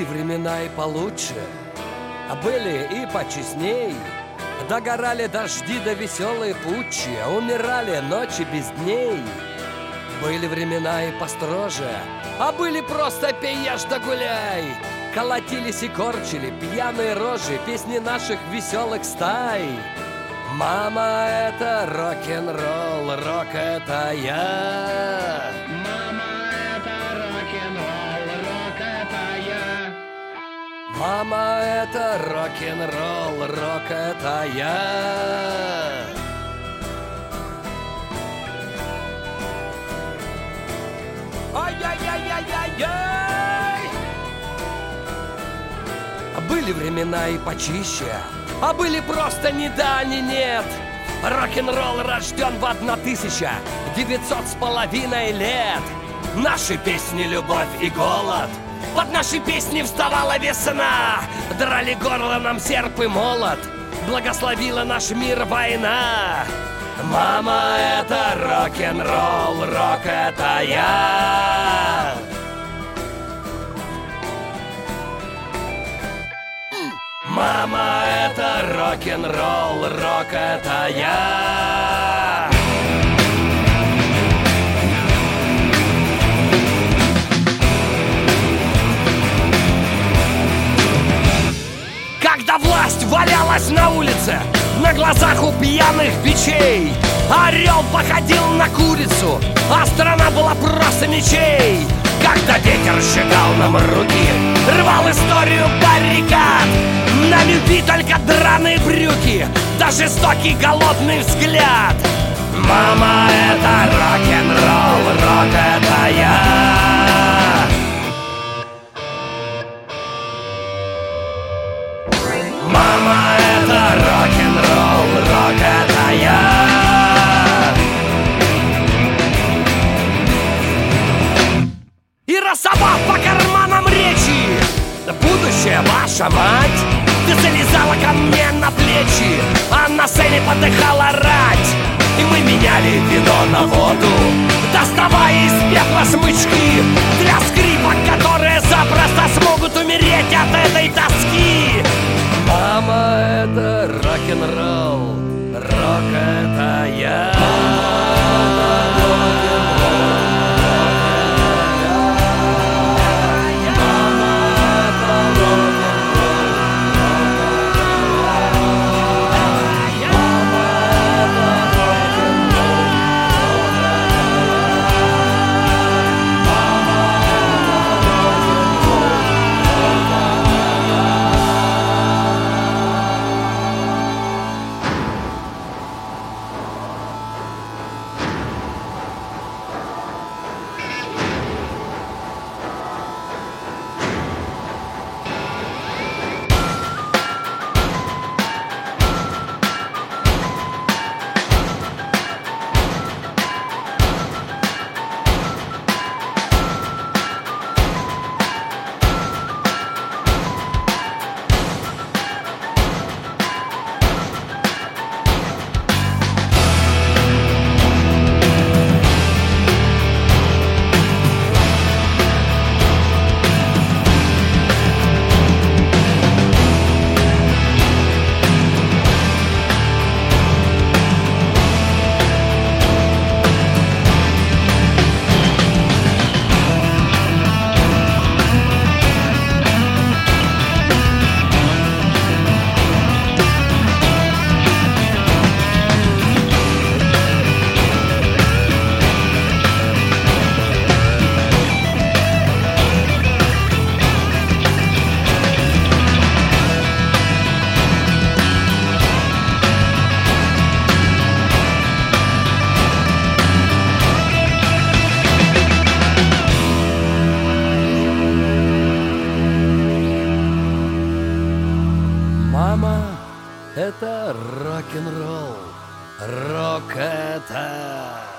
были времена и получше, а были и почестней. Догорали дожди да веселые путчи, а умирали ночи без дней. Были времена и построже, а были просто пей, ешь да гуляй. Колотились и корчили пьяные рожи песни наших веселых стай. Мама, это рок-н-ролл, рок это я. Мама, это рок-н-ролл, рок это я. Мама, это рок-н-ролл, рок это я. Ай-яй-яй-яй-яй-яй! Были времена и почище, а были просто ни да, ни нет. Рок-н-ролл рожден в 1900 с половиной лет. Наши песни «Любовь и голод», под наши песни вставала весна. Драли горло нам серп и молот, благословила наш мир война. Мама, это рок-н-ролл, рок это я. Мама, это рок-н-ролл, рок это я. Когда власть валялась на улице, на глазах у пьяных бичей, орел походил на курицу, а страна была просто ничей. Когда ветер сжигал нам руки, рвал историю баррикад, нам любви только драные брюки, да жестокий голодный взгляд. Мама, это рок-н-ролл, рок это я. Мама, это рок-н-ролл, рок это я. И рассобав по карманам речи, будущее ваша мать, ты залезала ко мне на плечи, а на сцене подыхала рать. И мы меняли вино на воду, доставая из пепла смычки для скрипок, которые запросто смогут умереть от этой тоски. Мама, это рок-н-ролл, рок это я. Это рок-н-ролл, рок это